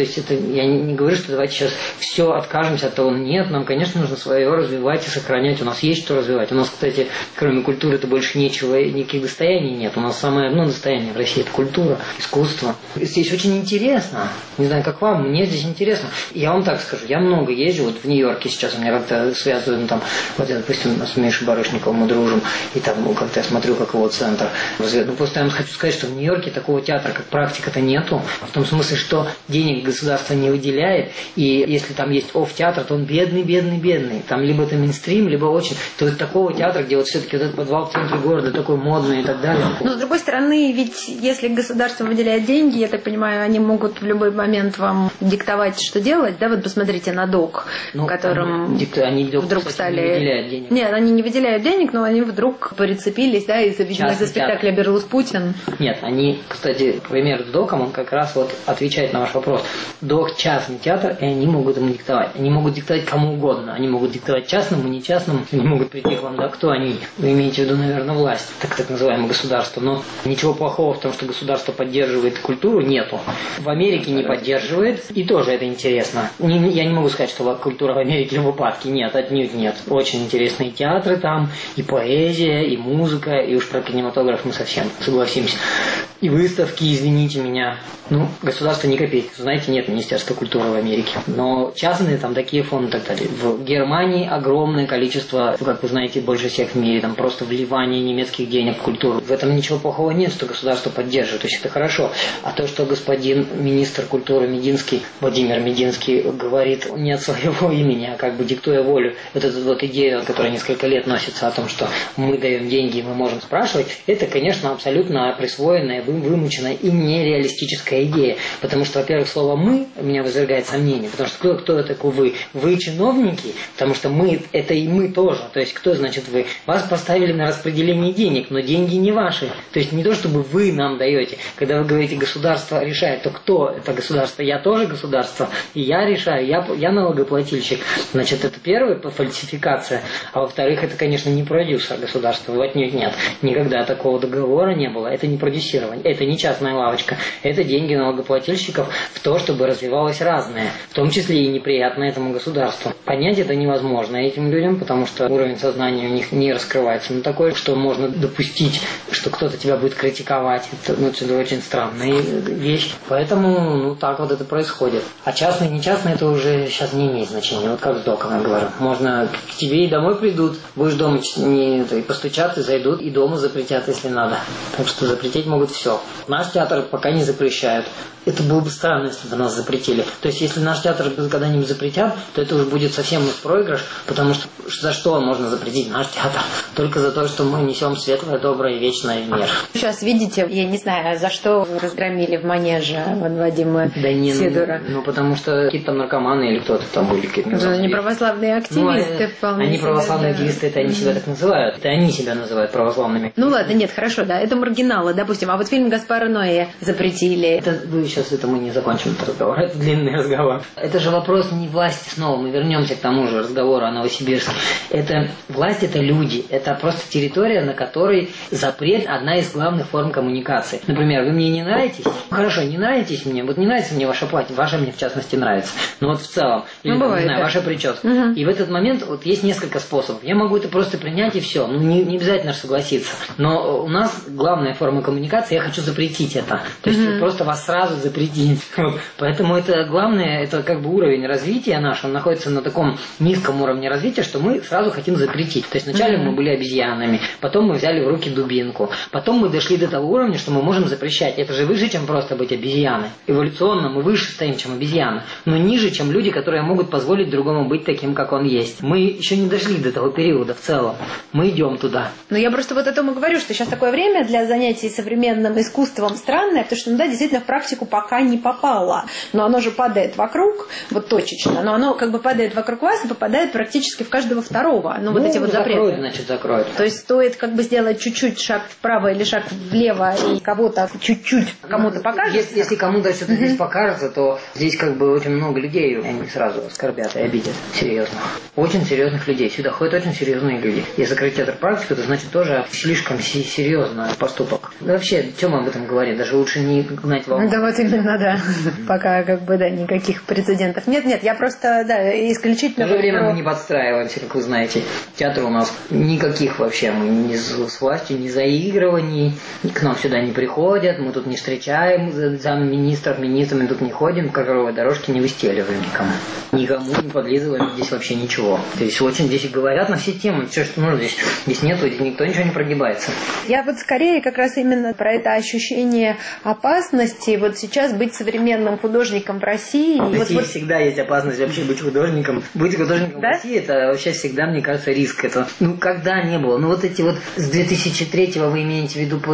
Я не говорю, что давайте сейчас все откажемся от того. Нет, нам, конечно, нужно свое развивать и сохранять. У нас есть что развивать. У нас, кстати, кроме культуры-то больше ничего, никаких достояний нет. У нас самое одно достояние в России – это культура, искусство. Здесь очень интересно. Не знаю, как вам, мне здесь интересно. Я вам так скажу, я много езжу. Вот в Нью-Йорке сейчас у меня как-то связываем там, вот я, допустим, с Мишей Барышниковым мы дружим, и там как-то я смотрю, как его центр. Просто я вам хочу сказать, что в Нью-Йорке такого театра, как практика-то нету. В том смысле, что денег государство не выделяет, и если там есть офф-театр, то он бедный. Там либо это мейнстрим, либо очень... То есть такого театра, где вот все-таки вот этот подвал в центре города такой модный и так далее. Но с другой стороны, ведь если государство выделяет деньги, я так понимаю, они могут в любой момент вам диктовать, что делать, да? Вот посмотрите на ДОК, в котором они вдруг кстати, стали... не выделяют денег. Нет, они не выделяют денег, но они вдруг прицепились, да, из-за спектакля «Берлус Путин». Нет, они, кстати, пример с ДОКом, он как раз вот отвечает на ваш вопрос. ДОК – частный театр, и они могут ему диктовать. Они могут диктовать кому угодно. Они могут диктовать частному, не частному. Они могут прийти к вам, да, кто они? Вы имеете в виду, наверное, власть, так называемое государство. Но ничего плохого в том, что государство поддерживает культуру, нету. В Америке не поддерживает, и тоже это интересно. Я не могу сказать, что культура в Америке в упадке. Нет, отнюдь нет. Очень интересные театры там, и поэзия, и музыка, и уж про кинематограф мы совсем согласимся. И выставки, извините меня. Государство ни копейки. Знаете, нет Министерства культуры в Америке. Но частные там такие фонды и так далее. В Германии огромное количество, как вы знаете, больше всех в мире, там просто вливание немецких денег в культуру. В этом ничего плохого нет, что государство поддерживает. То есть это хорошо. А то, что господин министр культуры Мединский, Владимир Мединский, говорит не от своего имени, а как бы диктуя волю, вот эту вот идею, которая несколько лет носится о том, что мы даем деньги и мы можем спрашивать, это, конечно, абсолютно присвоенная, вымученная и нереалистическая идея. Потому что, во-первых, слово «мы» меня вызывает сомнение. Потому что кто такой вы? Вы чиновники, потому что мы – это и мы тоже. То есть, кто значит вы? Вас поставили на распределение денег, но деньги не ваши. То есть, не то, чтобы вы нам даете. Когда вы говорите «государство решает», то кто это государство? Я тоже государство, и я решаю, я налогоплательщик. Значит, это первая фальсификация. А во-вторых, это, конечно, не продюсер государства, отнюдь нет. Никогда такого договора не было. Это не продюсирование. это не частная лавочка, это деньги налогоплательщиков в то, чтобы развивалось разное, в том числе и неприятное этому государству. Понять это невозможно этим людям, потому что уровень сознания у них не раскрывается. Но такое, что можно допустить, что кто-то тебя будет критиковать, это очень странная вещь. Поэтому, так вот это происходит. А частное и нечастное это уже сейчас не имеет значения. Вот как с доком я говорю. Можно к тебе и домой придут, будешь дома и постучат, и зайдут, и дома запретят, если надо. Так что запретить могут все. Наш театр пока не запрещают. Это было бы странно, если бы нас запретили. То есть, если наш театр когда-нибудь запретят, то это уже будет совсем проигрыш, потому что за что можно запретить наш театр? Только за то, что мы несем светлое, доброе и вечное в мир. Сейчас, видите, я не знаю, за что разгромили в манеже Вадима Сидора. Потому что какие-то там наркоманы или кто-то там были. Они православные активисты вполне. Они православные активисты, это они себя так называют. Это они себя называют православными активистами. Ну ладно, нет, хорошо, да, это маргиналы, допустим. А вот фильм Гаспара Ноэ запретили. Сейчас мы не закончим этот разговор. Это длинный разговор. Это же вопрос не власти снова. Мы вернемся к тому же разговору о Новосибирске. Власть это люди. Это просто территория, на которой запрет одна из главных форм коммуникации. Например, вы мне не нравитесь? Хорошо, не нравитесь мне. Вот не нравится мне ваше платье. Ваше мне в частности нравится. Но вот в целом. Или, бывает, не знаю, ваша прическа. Угу. И в этот момент вот есть несколько способов. Я могу это просто принять и все. Не обязательно согласиться. Но у нас главная форма коммуникации. Я хочу запретить это. То есть просто вас сразу запретить. Вот. Поэтому это главное, это как бы уровень развития наш, он находится на таком низком уровне развития, что мы сразу хотим запретить. То есть вначале мы были обезьянами, потом мы взяли в руки дубинку, потом мы дошли до того уровня, что мы можем запрещать. Это же выше, чем просто быть обезьяной. Эволюционно мы выше стоим, чем обезьяна, но ниже, чем люди, которые могут позволить другому быть таким, как он есть. Мы еще не дошли до того периода в целом. Мы идем туда. Но я просто вот о том и говорю, что сейчас такое время для занятий современным искусством странное, потому что, действительно в практику пока не попало. Но оно же падает вокруг, вот точечно, но оно как бы падает вокруг вас и попадает практически в каждого второго. Вот эти вот запреты. Закроют. То есть стоит как бы сделать чуть-чуть шаг вправо или шаг влево и кого-то чуть-чуть кому-то покажется. Если кому-то что-то здесь покажется, то здесь как бы очень много людей, они сразу оскорбят и обидят. Серьезно. Очень серьезных людей. Сюда ходят очень серьезные люди. Если закрыть театр практику, это значит тоже слишком серьезный поступок. Да вообще, что мы об этом говорим? Даже лучше не гнать волну. Да вот именно, да. Пока как бы, никаких прецедентов. Нет, я просто, исключительно... В то же время мы не подстраиваемся, как вы знаете. Театр у нас никаких вообще, мы ни с властью, ни заигрываний, к нам сюда не приходят, мы тут не встречаем замминистров, министрами тут не ходим, ковровые дорожки не выстеливаем никому. Никому не подлизываем здесь вообще ничего. То есть очень здесь говорят на все темы, все, что нужно здесь нету, здесь никто ничего не прогибается. Я вот скорее как раз именно про это ощущение опасности, вот сейчас быть современным художником в России. В России всегда есть опасность вообще быть художником. Быть художником в России, это вообще всегда, мне кажется, риск. Это, когда не было. Вот эти вот с 2003 вы имеете в виду по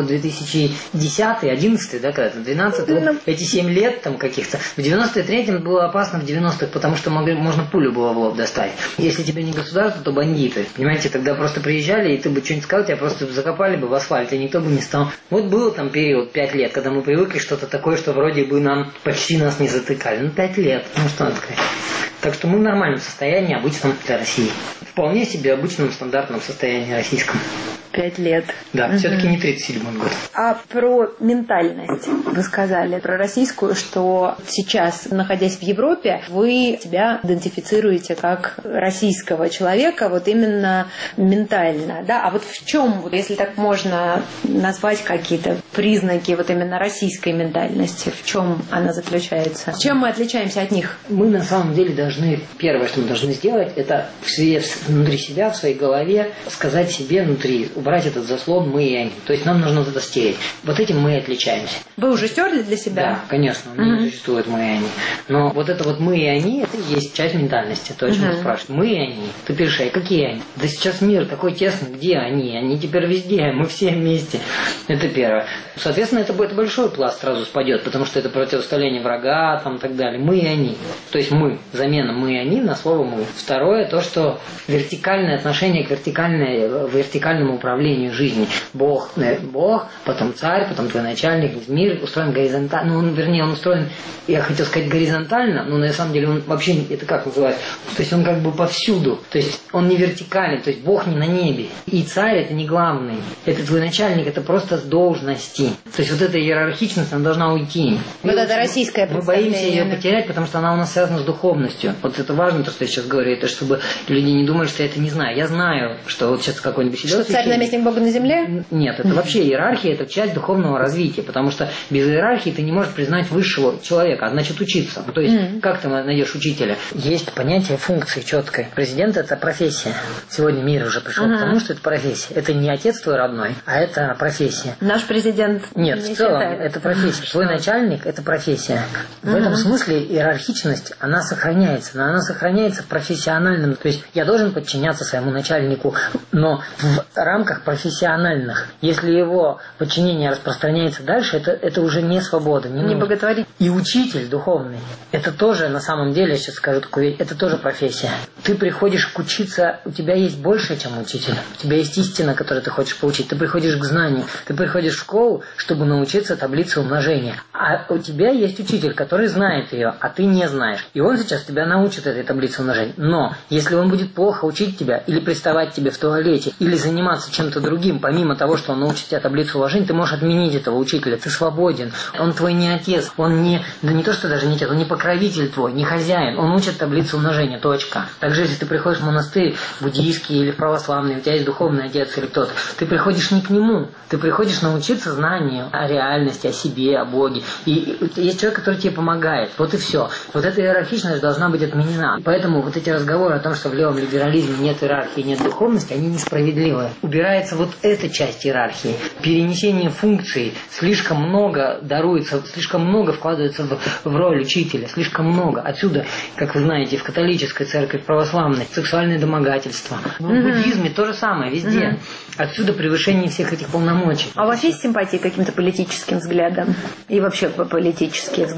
2010, 11, когда-то 12, вот эти 7 лет там каких-то. В 93-м было опасно в 90-х, потому что можно пулю было в лоб достать. Если тебе не государство, то бандиты. Понимаете, тогда просто приезжали, и ты бы что-нибудь сказал, тебя просто закопали бы в асфальт, и никто бы не стал. Вот был там период 5 лет, когда мы привыкли что-то такое, что вроде бы почти нас не затыкали. 5 лет. Что надо сказать. Так что мы в нормальном состоянии, обычном для России. Вполне себе обычном стандартном состоянии российском. 5 лет. Да, все-таки не 37-й год. А про ментальность вы сказали, про российскую, что сейчас, находясь в Европе, вы себя идентифицируете как российского человека, вот именно ментально, да? А вот в чем, если так можно назвать какие-то признаки вот именно российской ментальности, в чем она заключается? Чем мы отличаемся от них? Мы на самом деле должны, первое, что мы должны сделать, это внутри себя, в своей голове, сказать себе внутри, убрать этот заслон «мы» и «они». То есть нам нужно вот это стереть. Вот этим мы и отличаемся. Вы уже стерли для себя? Да, конечно. Не существует «мы» и «они». Но вот это вот «мы» и «они» это и есть часть ментальности. То, о чем ты спрашиваешь. «Мы» и «они». Ты пишешь, а какие они? Да сейчас мир такой тесный. Где они? Они теперь везде. Мы все вместе. Это первое. Соответственно, это большой пласт сразу спадет, потому что это противостояние врага там, и так далее. «Мы» и «они». То есть «мы». Замена «мы» и «они» на слово «мы». Второе, то, что вертикальное отношение к вертикальному управлению управлению жизнью. Бог, потом царь, потом твой начальник. Мир устроен горизонтально. Он устроен, я хотел сказать, горизонтально, но на самом деле он вообще, это как называется? То есть он как бы повсюду. То есть он не вертикален, то есть Бог не на небе. И царь это не главный. Это твой начальник, это просто с должности. То есть вот эта иерархичность, она должна уйти. Вот это российское представление. Мы боимся ее потерять, потому что она у нас связана с духовностью. Вот это важно, то, что я сейчас говорю, это чтобы люди не думали, что я это не знаю. Я знаю, что вот сейчас какой-нибудь сидел... Что царь наместник Бога на земле? Нет, это вообще иерархия, это часть духовного развития, потому что без иерархии ты не можешь признать высшего человека, а значит учиться. То есть как ты найдешь учителя? Есть понятие функции четкой. Президент это профессия. Сегодня мир уже пришел к тому, что это профессия. Это не отец твой родной, а это профессия. Наш президент нет, в целом это профессия. Твой начальник это профессия. В этом смысле иерархичность, она сохраняется, но она сохраняется профессиональным. То есть я должен подчиняться своему начальнику, но в рамках профессиональных. Если его подчинение распространяется дальше, это уже не свобода. Не боготворить. И учитель духовный, это тоже на самом деле, я сейчас скажу такую вещь, это тоже профессия. Ты приходишь учиться, у тебя есть больше, чем учитель. У тебя есть истина, которую ты хочешь получить. Ты приходишь к знанию. Ты приходишь в школу, чтобы научиться таблице умножения. А у тебя есть учитель, который знает ее, а ты не знаешь. И он сейчас тебя научит этой таблице умножения. Но если он будет плохо учить тебя, или приставать тебе в туалете, или заниматься чем-то другим, помимо того, что он научит тебя таблицу умножения, ты можешь отменить этого учителя. Ты свободен. Он твой не отец. Он не то, что даже не отец, он не покровитель твой, не хозяин. Он учит таблицу умножения. Точка. Также, если ты приходишь в монастырь буддийский или православный, у тебя есть духовный отец или кто-то, ты приходишь не к нему. Ты приходишь научиться знанию о реальности, о себе, о Боге. И есть человек, который тебе помогает. Вот и все. Вот эта иерархичность должна быть отменена. Поэтому вот эти разговоры о том, что в левом либерализме нет иерархии, нет духовности, они несправедливы. Убирается вот эта часть иерархии. Перенесение функций. Слишком много даруется, слишком много вкладывается в роль учителя. Слишком много. Отсюда, как вы знаете, в католической церкви, в православной, сексуальное домогательство. В буддизме то же самое, везде. Отсюда превышение всех этих полномочий. А у вас есть симпатии к каким-то политическим взглядам? И вообще политические взгляды?